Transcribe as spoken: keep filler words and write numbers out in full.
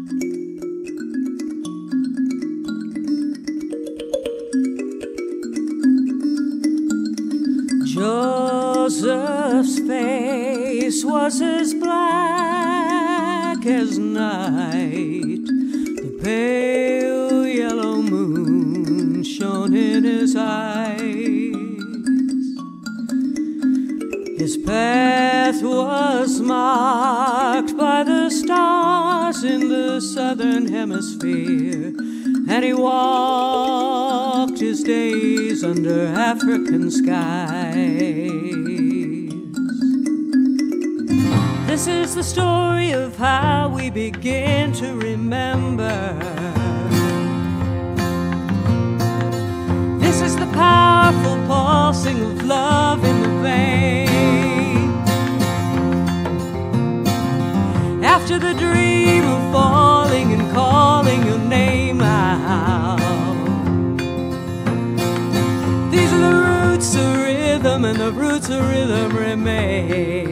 Joseph's face was as black as night. The pale yellow moon shone in his eyes. His path was marked by the stars in the southern hemisphere, and he walked his days under African skies. This is the story of how we begin to remember. This is the powerful pulsing of love in the vein. After the dream of falling and calling your name out, these are the roots of rhythm, and the roots of rhythm remain.